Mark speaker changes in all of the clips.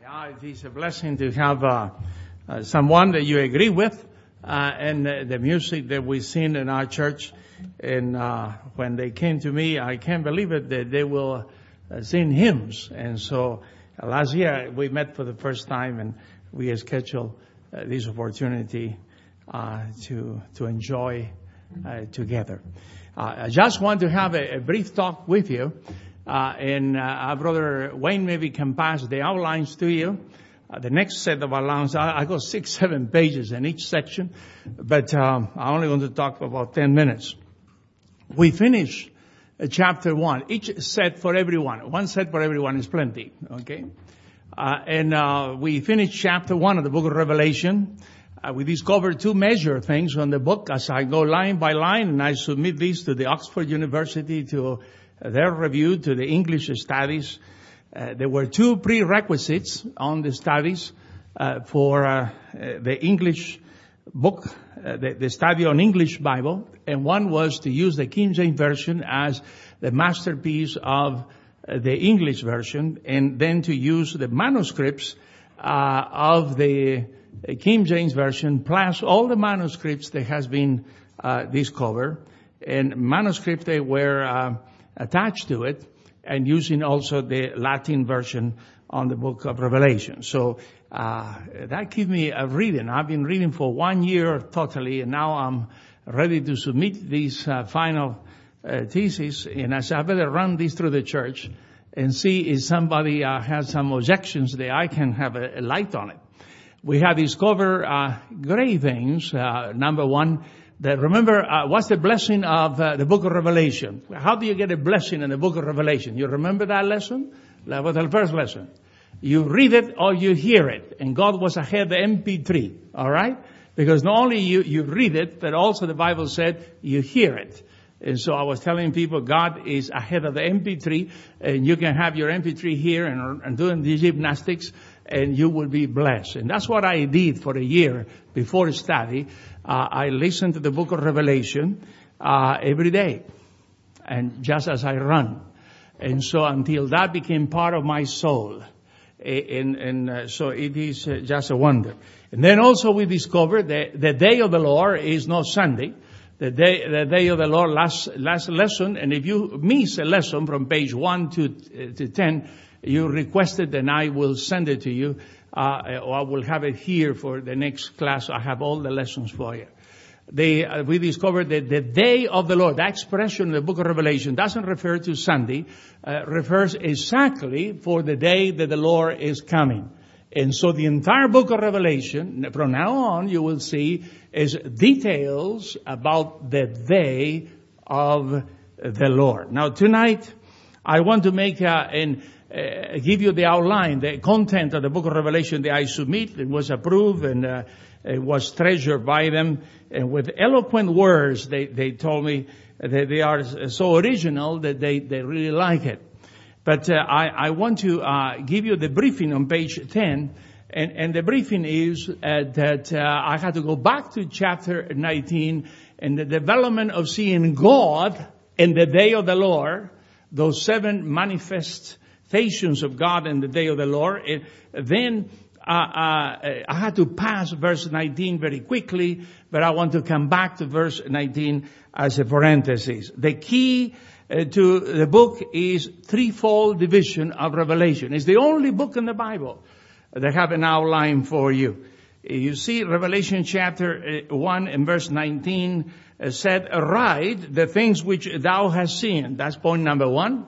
Speaker 1: Yeah, it is a blessing to have someone that you agree with, and the music that we sing in our church. And when they came to me, I can't believe it that they will sing hymns. And so last year we met for the first time, and we scheduled this opportunity to enjoy together. I just want to have a brief talk with you. And our brother Wayne maybe can pass the outlines to you. The next set of outlines, I got 6-7 pages in each section, but I'm only going to talk for about 10 minutes. We finish chapter 1. Each set for everyone. One set for everyone is plenty, okay? And we finished chapter 1 of the book of Revelation. We discovered two major things on the book as I go line by line, and I submit these to the Oxford University to their review, to the English studies. There were two prerequisites on the studies for the English book, the study on English Bible, and one was to use the King James Version as the masterpiece of the English version, and then to use the manuscripts of the King James Version, plus all the manuscripts that has been discovered, and manuscripts that were attached to it, and using also the Latin version on the book of Revelation. So that gives me a reading. I've been reading for 1 year totally, and now I'm ready to submit these final thesis. And I said, I better run this through the church and see if somebody has some objections that I can have a light on it. We have discovered great things. Number one, remember, what's the blessing of the book of Revelation? How do you get a blessing in the book of Revelation? You remember that lesson? That was the first lesson. You read it or you hear it. And God was ahead of the MP3. All right? Because not only you read it, but also the Bible said you hear it. And so I was telling people God is ahead of the MP3, and you can have your MP3 here and doing the gymnastics, and you will be blessed. And that's what I did for a year before study. I listened to the book of Revelation every day, and just as I run. And so until that became part of my soul. And so it is just a wonder. And then also we discovered that the day of the Lord is not Sunday. The day of the Lord, last lesson, and if you miss a lesson from page 1 to 10, you requested, and I will send it to you, or I will have it here for the next class. I have all the lessons for you. We discovered that the day of the Lord, that expression in the book of Revelation doesn't refer to Sunday, refers exactly for the day that the Lord is coming. And so the entire book of Revelation, from now on, you will see, is details about the day of the Lord. Now tonight, I want to make and give you the outline, the content of the book of Revelation that I submit. It was approved and it was treasured by them. And with eloquent words, they told me that they are so original that they really like it. But I want to give you the briefing on page 10. And the briefing is that I had to go back to chapter 19 and the development of seeing God in the day of the Lord, those 7 manifestations of God in the day of the Lord. And then I had to pass verse 19 very quickly, but I want to come back to verse 19 as a parenthesis. The key to the book is threefold division of Revelation. It's the only book in the Bible that have an outline for you. You see Revelation chapter 1 and verse 19 said, write the things which thou hast seen. That's point number 1.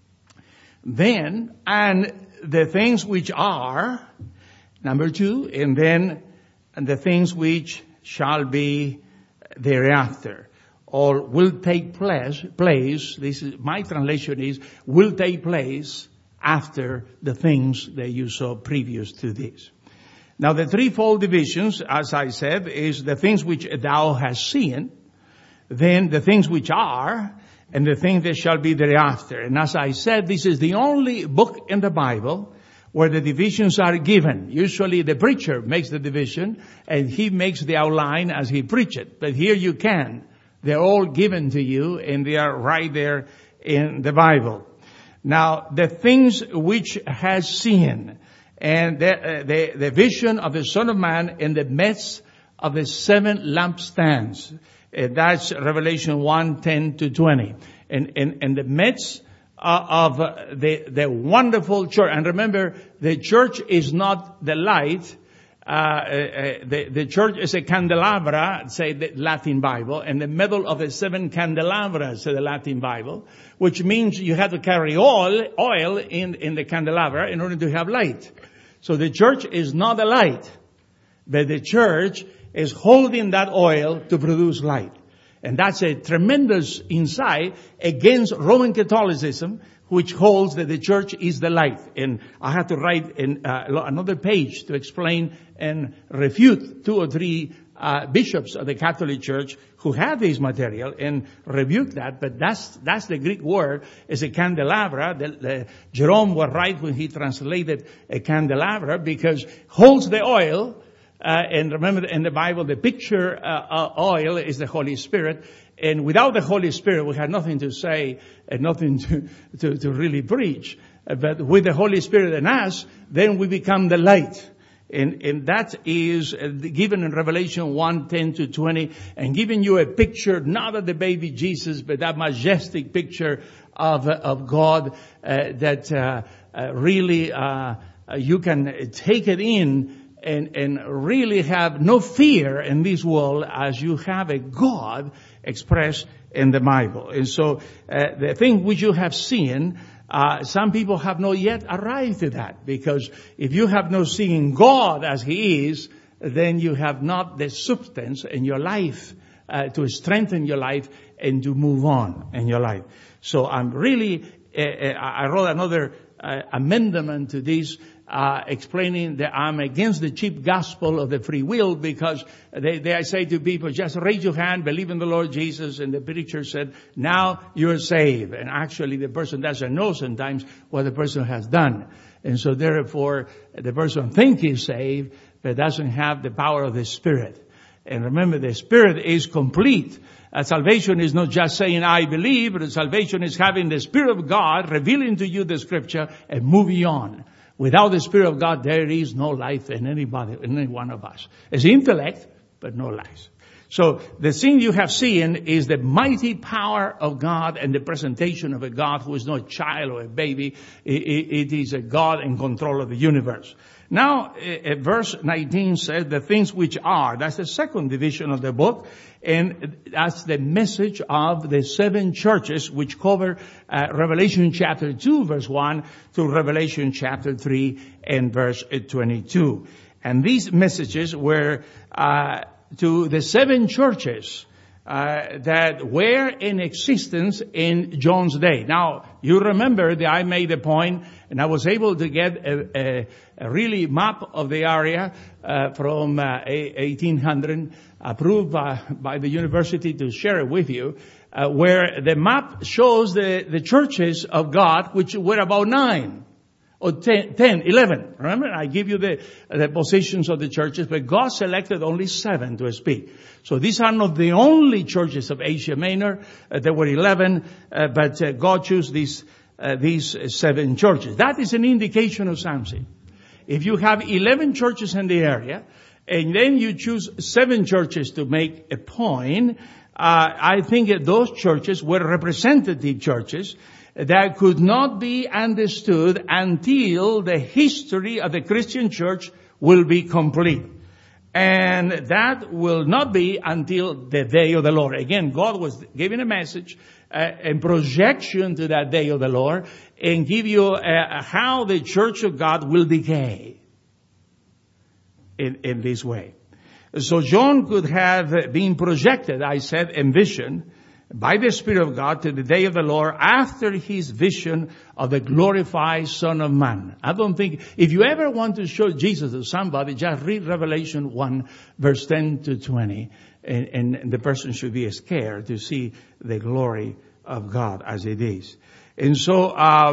Speaker 1: Then, and the things which are, number 2, and then and the things which shall be thereafter. Or will take place, this is, my translation is, will take place after the things that you saw previous to this. Now the threefold divisions, as I said, is the things which thou hast seen, then the things which are, and the things that shall be thereafter. And as I said, this is the only book in the Bible where the divisions are given. Usually the preacher makes the division, and he makes the outline as he preaches. But here you can. They're all given to you, and they are right there in the Bible. Now, the things which has seen, and the vision of the Son of Man in the midst of the 7 lampstands. That's Revelation 1:10-20. In the midst of the wonderful church. And remember, the church is not the light. The church is a candelabra, say the Latin Bible, in the middle of the 7 candelabras, say the Latin Bible, which means you have to carry oil in the candelabra in order to have light. So the church is not the light, but the church is holding that oil to produce light. And that's a tremendous insight against Roman Catholicism, which holds that the church is the light. And I had to write another page to explain and refute 2 or 3 bishops of the Catholic Church who had this material and rebuke that. But that's the Greek word, is a candelabra. Jerome was right when he translated a candelabra, because holds the oil. And remember, in the Bible, the picture oil is the Holy Spirit. And without the Holy Spirit, we have nothing to say and nothing to really preach. But with the Holy Spirit in us, then we become the light. And that is given in Revelation 1:10-20, and giving you a picture, not of the baby Jesus, but that majestic picture of God, that really you can take it in and really have no fear in this world, as you have a God expressed in the Bible. And so the thing which you have seen, some people have not yet arrived to that, because if you have not seen God as He is, then you have not the substance in your life to strengthen your life and to move on in your life. So I'm really, I wrote another amendment to this, explaining that I'm against the cheap gospel of the free will, because I say to people, just raise your hand, believe in the Lord Jesus, and the preacher said, now you're saved. And actually the person doesn't know sometimes what the person has done. And so therefore the person thinks he's saved, but doesn't have the power of the Spirit. And remember, the Spirit is complete. Salvation is not just saying, I believe, but salvation is having the Spirit of God revealing to you the Scripture and moving on. Without the Spirit of God, there is no life in anybody, in any one of us. It's intellect, but no life. So the thing you have seen is the mighty power of God and the presentation of a God who is not a child or a baby. It is a God in control of the universe. Now, verse 19 says the things which are. That's the second division of the book. And that's the message of the 7 churches, which cover Revelation chapter 2, verse 1, to Revelation chapter 3 and verse 22. And these messages were to the 7 churches that were in existence in John's day. Now, you remember that I made a point, and I was able to get a really map of the area from 1800, approved by the university to share it with you, where the map shows the churches of God, which were about 9. Or 10, 11. Remember, I give you the positions of the churches, but God selected only 7 to speak. So these are not the only churches of Asia Minor. There were 11, but God chose these 7 churches. That is an indication of something. If you have 11 churches in the area, and then you choose 7 churches to make a point, I think that those churches were representative churches that could not be understood until the history of the Christian church will be complete. And that will not be until the day of the Lord. Again, God was giving a message and projection to that day of the Lord, and give you how the church of God will decay in this way. So John could have been projected, I said, in vision, by the Spirit of God to the day of the Lord after his vision of the glorified Son of Man. I don't think, if you ever want to show Jesus to somebody, just read Revelation 1 verse 10-20, and the person should be scared to see the glory of God as it is. And so,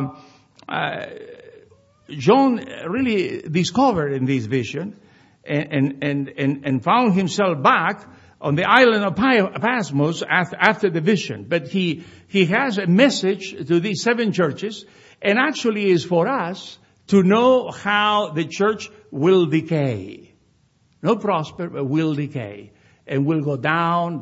Speaker 1: John really discovered in this vision and found himself back on the island of Patmos after the vision. But he has a message to these 7 churches, and actually is for us to know how the church will decay. Not prosper, but will decay. And will go down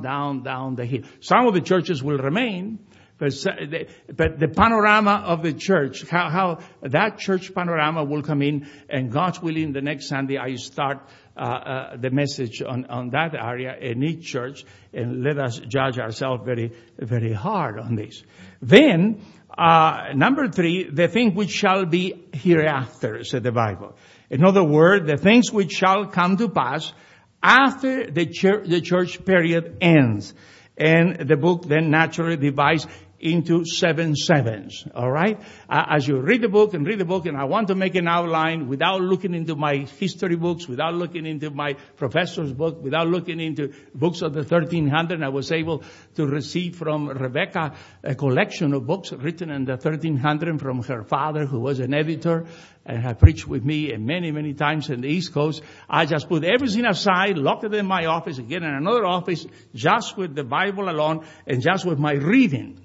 Speaker 1: the hill. Some of the churches will remain, but the panorama of the church, how that church panorama will come in, and God's willing, the next Sunday I start the message on that area in each church, and let us judge ourselves very, very hard on this. Then, number 3, the thing which shall be hereafter, said the Bible. In other words, the things which shall come to pass after the church period ends. And the book then naturally divides into 7 sevens. All right? As you read the book, and I want to make an outline without looking into my history books, without looking into my professor's book, without looking into books of the 1300. I was able to receive from Rebecca a collection of books written in the 1300 from her father, who was an editor and had preached with me many, many times in the East Coast. I just put everything aside, locked it in my office, again in another office, just with the Bible alone and just with my reading.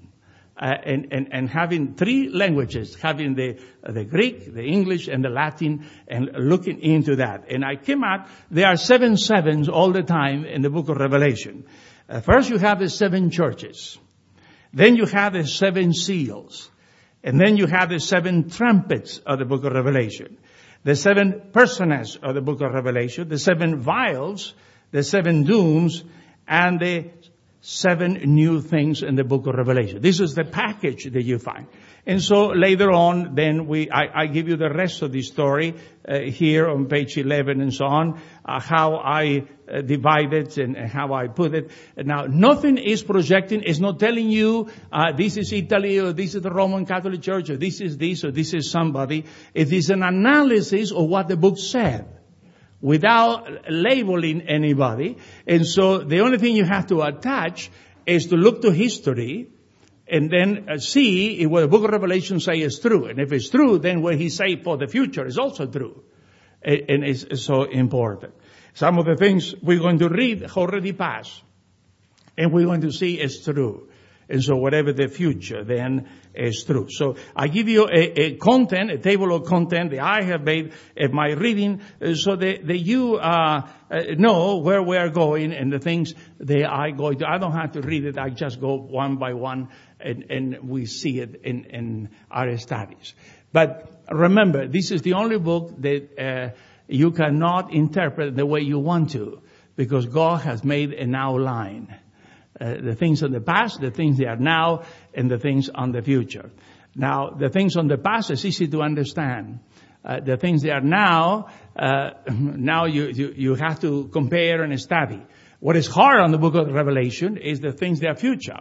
Speaker 1: And having 3 languages, having the Greek, the English, and the Latin, and looking into that. And I came out, there are 7 sevens all the time in the book of Revelation. First you have the 7 churches. Then you have the 7 seals. And then you have the 7 trumpets of the book of Revelation. The 7 personages of the book of Revelation. The 7 vials. The 7 dooms. And the 7 new things in the book of Revelation. This is the package that you find. And so later on, then I give you the rest of the story, here on page 11 and so on, how I divide it and how I put it. Now, nothing is projecting, it's not telling you, this is Italy, or this is the Roman Catholic Church, or this is this, or this is somebody. It is an analysis of what the book said, without labeling anybody. And so the only thing you have to attach is to look to history and then see if what the book of Revelation says is true. And if it's true, then what he say for the future is also true. And it's so important. Some of the things we're going to read already passed. And we're going to see is true. And so whatever the future then is true. So I give you a table of content that I have made in my reading, so that you know where we are going and the things that I go to. I don't have to read it. I just go one by one and we see it in our studies. But remember, this is the only book that you cannot interpret the way you want to, because God has made an outline. The things in the past, the things they are now, and the things on the future. Now, the things on the past is easy to understand. The things they are now, now you have to compare and study. What is hard on the book of Revelation is the things that are future.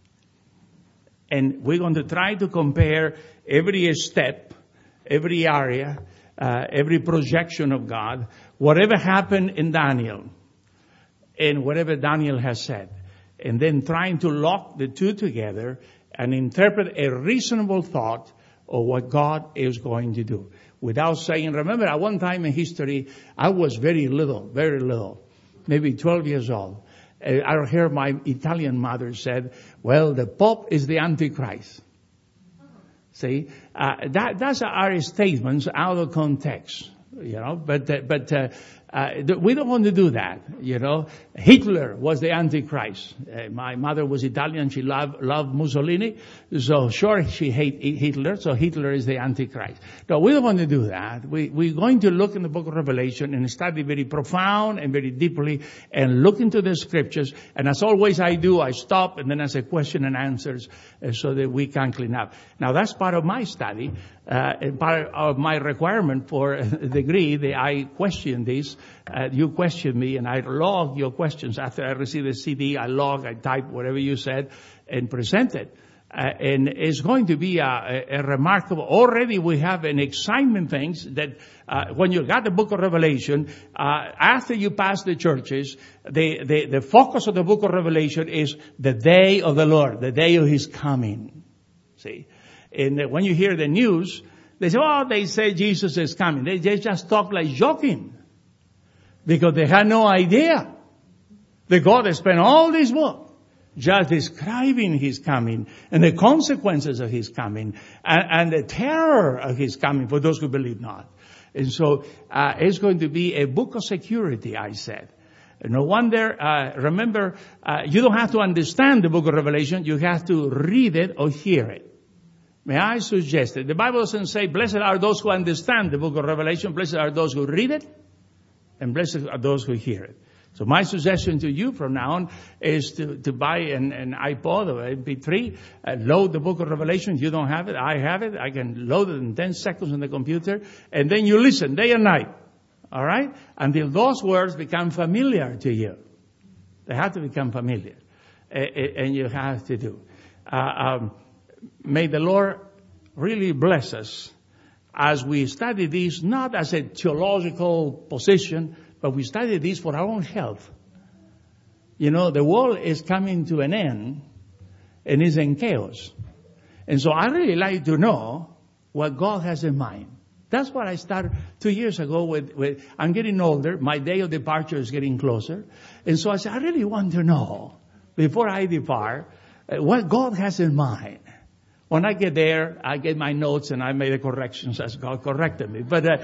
Speaker 1: And we're going to try to compare every step, every area, every projection of God, whatever happened in Daniel, and whatever Daniel has said. And then trying to lock the two together and interpret a reasonable thought of what God is going to do. Without saying, remember at one time in history, I was very little, maybe 12 years old. I heard my Italian mother said, well, the Pope is the Antichrist. See, that's our statements out of context, but we don't want to do that, Hitler was the Antichrist. My mother was Italian. She loved Mussolini. So sure, she hated Hitler. So Hitler is the Antichrist. No, we don't want to do that. We're going to look in the book of Revelation and study very profound and very deeply and look into the scriptures. And as always I do, I stop and then I say question and answers so that we can clean up. Now that's part of my study. And part of my requirement for a degree that I question this. You question me and I log your questions. After I receive the CD, I type whatever you said and present it. And it's going to be a remarkable, already we have an excitement things that, when you got the book of Revelation, after you pass the churches, the focus of the book of Revelation is the day of the Lord, the day of His coming. See? And when you hear the news, they say, they say Jesus is coming. They just talk like joking. Because they had no idea that God has spent all this book just describing His coming and the consequences of His coming and the terror of His coming for those who believe not. And so, it's going to be a book of security, I said. No wonder, remember, you don't have to understand the book of Revelation. You have to read it or hear it. May I suggest it? The Bible doesn't say, blessed are those who understand the book of Revelation. Blessed are those who read it. And blessed are those who hear it. So my suggestion to you from now on is to buy an iPod or MP3, load the book of Revelation. You don't have it. I have it. I can load it in 10 seconds on the computer. And then you listen day and night. All right? Until those words become familiar to you. They have to become familiar. And you have to do. May the Lord really bless us as we study this, not as a theological position, but we study this for our own health. You know, the world is coming to an end and is in chaos. And so I really like to know what God has in mind. That's what I started 2 years ago with I'm getting older. My day of departure is getting closer. And so I said, I really want to know, before I depart, what God has in mind. When I get there, I get my notes and I made the corrections as God corrected me. But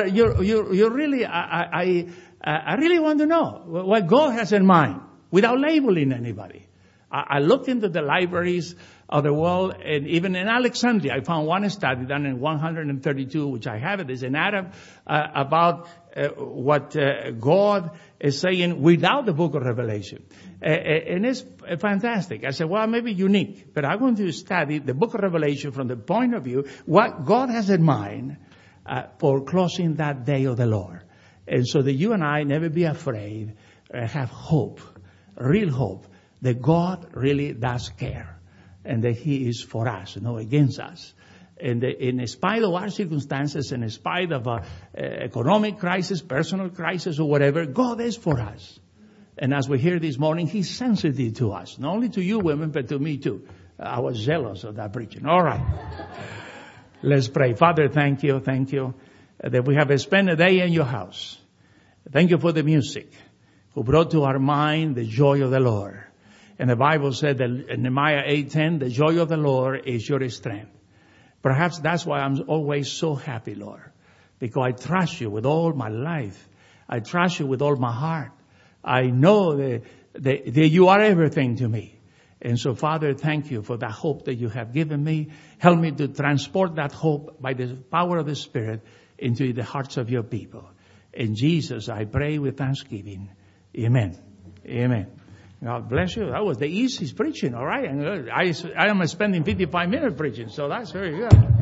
Speaker 1: you really, I really want to know what God has in mind without labeling anybody. I looked into the libraries of the world, and even in Alexandria, I found one study done in 132, which I have it, is an Arab, about what God is saying without the book of Revelation. And it's fantastic. I said, well, maybe unique, but I'm going to study the book of Revelation from the point of view what God has in mind for closing that day of the Lord. And so that you and I never be afraid, have hope, real hope, that God really does care and that He is for us, no against us. And in spite of our circumstances, in spite of economic crisis, personal crisis, or whatever, God is for us. And as we hear this morning, He's sensitive to us. Not only to you women, but to me too. I was jealous of that preaching. All right. Let's pray. Father, thank you that we have spent a day in your house. Thank you for the music who brought to our mind the joy of the Lord. And the Bible said that in Nehemiah 8:10, the joy of the Lord is your strength. Perhaps that's why I'm always so happy, Lord, because I trust you with all my life. I trust you with all my heart. I know that you are everything to me. And so, Father, thank you for that hope that you have given me. Help me to transport that hope by the power of the Spirit into the hearts of your people. In Jesus, I pray with thanksgiving. Amen. Amen. God bless you. That was the easiest preaching, all right? And I am spending 55 minutes preaching, so that's very good.